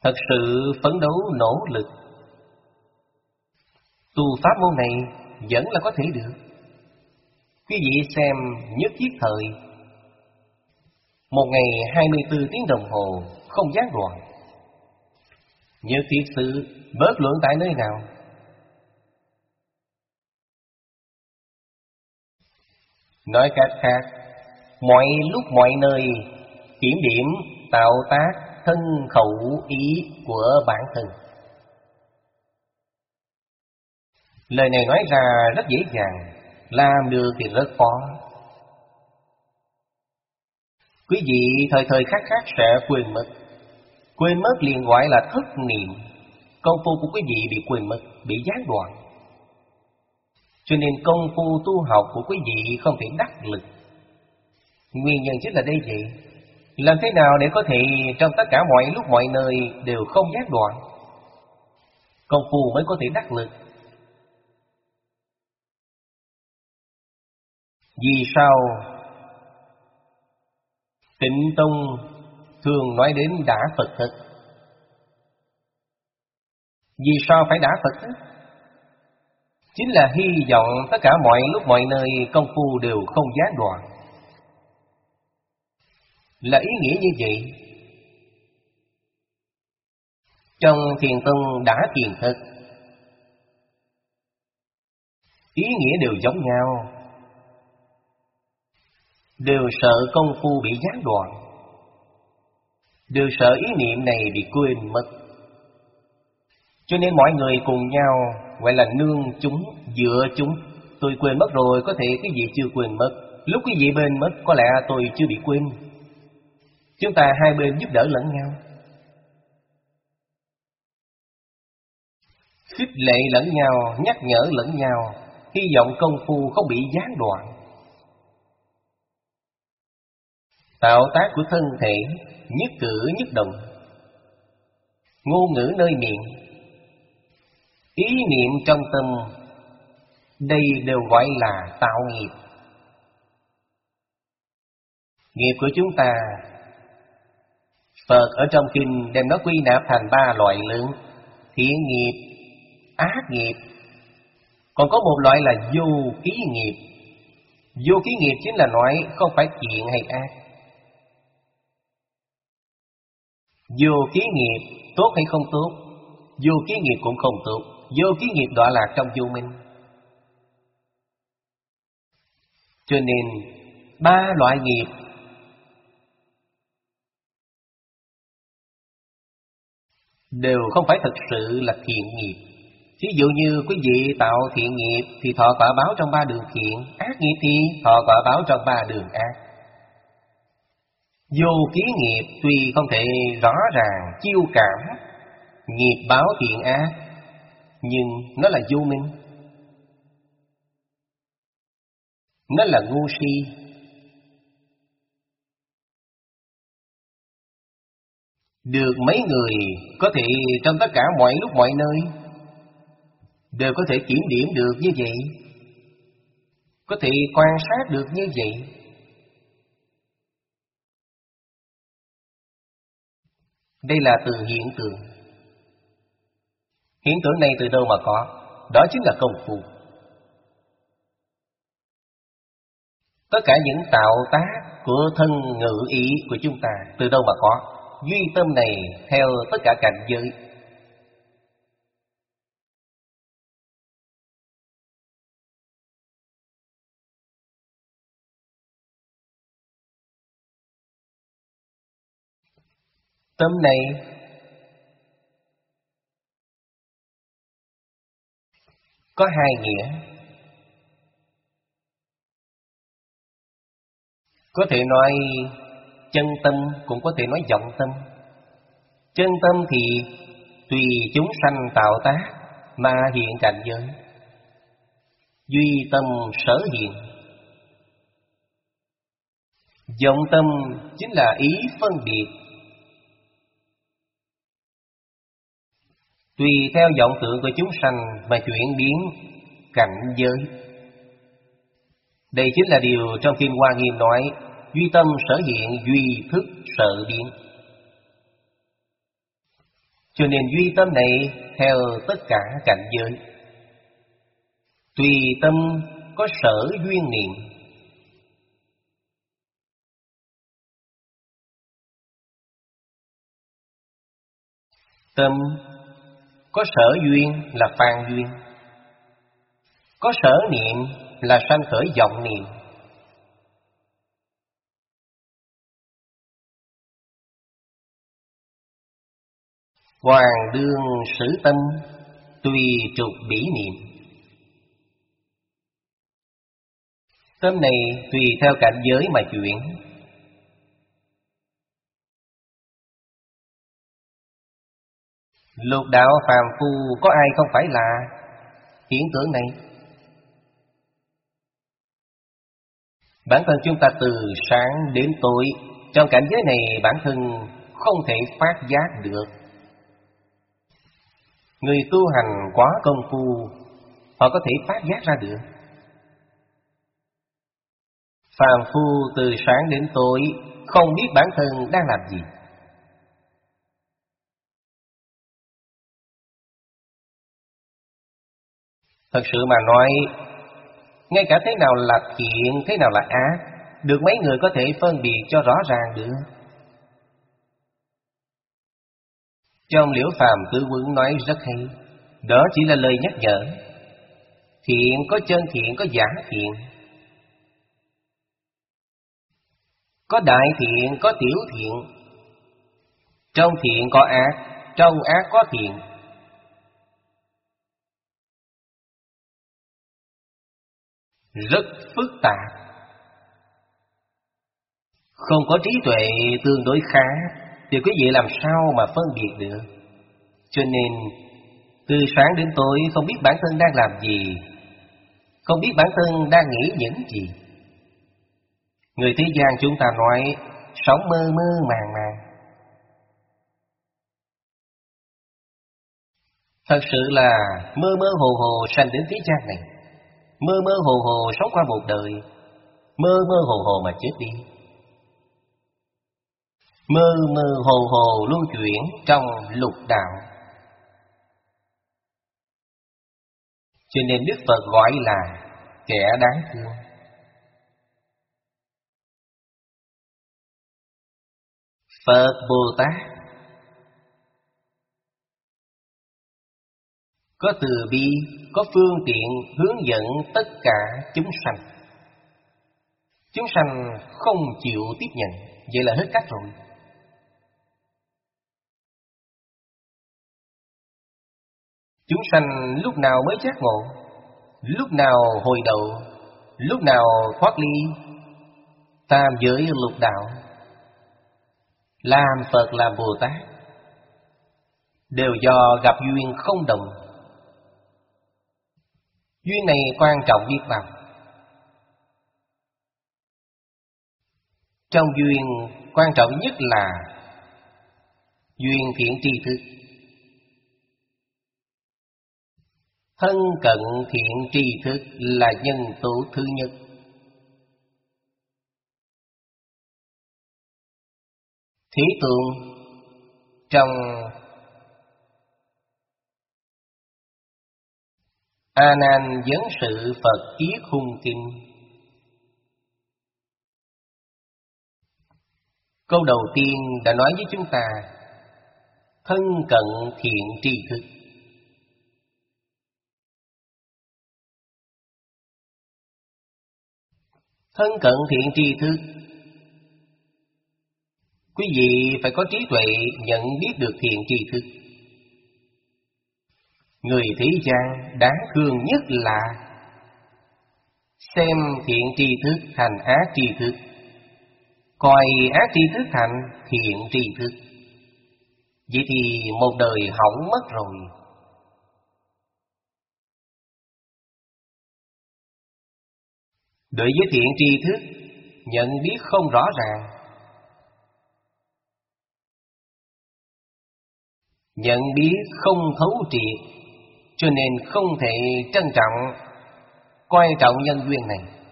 thật sự phấn đấu nỗ lực, tu pháp môn này vẫn là có thể được. Quý vị xem nhất thiết thời, một ngày 24 tiếng đồng hồ không gián đoạn. Nhất thiết sự bất luận tại nơi nào. Nói cách khác, mọi lúc mọi nơi kiểm điểm tạo tác thân khẩu ý của bản thân. Lời này nói ra rất dễ dàng, làm được thì rất khó. Quý vị thời thời khắc khắc sẽ quên mất. Quên mất liền gọi là thất niệm. Công phu của quý vị bị quên mất, bị gián đoạn. Cho nên công phu tu học của quý vị không thể đắc lực. Nguyên nhân chính là đây vậy. Làm thế nào để có thể trong tất cả mọi lúc mọi nơi đều không gián đoạn, công phu mới có thể đắc lực. Vì sao Tịnh Tông thường nói đến đã Phật thức? Vì sao phải đã Phật thức? Chính là hy vọng tất cả mọi lúc mọi nơi công phu đều không gián đoạn. Là ý nghĩa như vậy. Trong Thiền Tông đã thiền thực, ý nghĩa đều giống nhau, đều sợ công phu bị gián đoạn, đều sợ ý niệm này bị quên mất. Cho nên mọi người cùng nhau gọi là nương chúng, dựa chúng. Tôi quên mất rồi, có thể quý vị chưa quên mất. Lúc quý vị bên mất, có lẽ tôi chưa bị quên. Chúng ta hai bên giúp đỡ lẫn nhau, khích lệ lẫn nhau, nhắc nhở lẫn nhau, hy vọng công phu không bị gián đoạn. Tạo tác của thân thể, nhất cử nhất động, ngôn ngữ nơi miệng, ý niệm trong tâm, đây đều gọi là tạo nghiệp. Nghiệp của chúng ta, Phật ở trong kinh đem nó quy nạp thành 3 loại lớn: thiện nghiệp, ác nghiệp, còn có một loại là vô ký nghiệp. Vô ký nghiệp chính là nói không phải thiện hay ác. Vô ký nghiệp tốt hay không tốt? Vô ký nghiệp cũng không tốt. Vô ký nghiệp đọa lạc trong vô minh. Cho nên 3 loại nghiệp đều không phải thật sự là thiện nghiệp. Ví dụ như quý vị tạo thiện nghiệp thì thọ quả báo trong 3 đường thiện, ác nghiệp thì thọ quả báo trong 3 đường ác. Vô ký nghiệp tuy không thể rõ ràng chiêu cảm nghiệp báo thiện ác, nhưng nó là vô minh, nó là ngu si. Được mấy người có thể trong tất cả mọi lúc mọi nơi đều có thể kiểm điểm được như vậy, có thể quan sát được như vậy. Đây là từ hiện tượng. Hiện tượng này từ đâu mà có? Đó chính là công phu. Tất cả những tạo tác của thân ngữ ý của chúng ta từ đâu mà có? Duy tâm này theo tất cả cảnh giới. Tâm này có 2 nghĩa. Có thể nói chân tâm, cũng có thể nói vọng tâm. Chân tâm thì tùy chúng sanh tạo tác mà hiện cảnh giới. Duy tâm sở hiện. Vọng tâm chính là ý phân biệt, tùy theo vọng tưởng của chúng sanh mà chuyển biến cảnh giới. Đây chính là điều trong Kinh Hoa Nghiêm nói: duy tâm sở hiện, duy thức sở biến. Cho nên duy tâm này theo tất cả cảnh giới. Tùy tâm có sở duyên niệm. Tâm có sở duyên là phàn duyên, có sở niệm là sanh khởi vọng niệm. Hoàng đương sử tâm, tùy trục bỉ niệm. Tâm này tùy theo cảnh giới mà chuyển. Lục đạo phàm phu có ai không phải là hiện tượng này? Bản thân chúng ta từ sáng đến tối, trong cảnh giới này bản thân không thể phát giác được. Người tu hành quá công phu, họ có thể phát giác ra được. Phàm phu từ sáng đến tối không biết bản thân đang làm gì. Thật sự mà nói, ngay cả thế nào là thiện, thế nào là ác, được mấy người có thể phân biệt cho rõ ràng được. Trong Liễu Phàm Tư Quấn nói rất hay, đó chỉ là lời nhắc nhở. Thiện có chân thiện, có giả thiện, có đại thiện, có tiểu thiện. Trong thiện có ác, trong ác có thiện. Rất phức tạp. Không có trí tuệ tương đối khá thì quý vị làm sao mà phân biệt được. Cho nên từ sáng đến tối không biết bản thân đang làm gì, không biết bản thân đang nghĩ những gì. Người thế gian chúng ta nói sống mơ mơ màng màng. Thật sự là mơ mơ hồ hồ sanh đến thế gian này, mơ mơ hồ hồ sống qua một đời, mơ mơ hồ hồ mà chết đi, mơ mơ hồ hồ lưu chuyển trong lục đạo. Cho nên Đức Phật gọi là kẻ đáng thương. Phật Bồ Tát có từ bi, có phương tiện hướng dẫn tất cả chúng sanh. Chúng sanh không chịu tiếp nhận, vậy là hết cách rồi. Chúng sanh lúc nào mới giác ngộ, lúc nào hồi đầu, lúc nào thoát ly tam giới lục đạo, làm Phật làm Bồ Tát, đều do gặp duyên không đồng. Duyên này quan trọng biết bao. Trong duyên quan trọng nhất là duyên thiện tri thức. Thân cận thiện tri thức là nhân tố thứ nhất. Thế Tôn trong A Nan Vấn Sự Phật Yết Hung Kinh, câu đầu tiên đã nói với chúng ta thân cận thiện tri thức. Thân cận thiện tri thức, quý vị phải có trí tuệ nhận biết được thiện tri thức. Người thế gian đáng thương nhất là xem thiện tri thức thành ác tri thức, coi ác tri thức thành thiện tri thức. Vậy thì một đời hỏng mất rồi. Đối với thiện tri thức, nhận biết không rõ ràng, nhận biết không thấu triệt, cho nên không thể trân trọng, coi trọng nhân duyên này.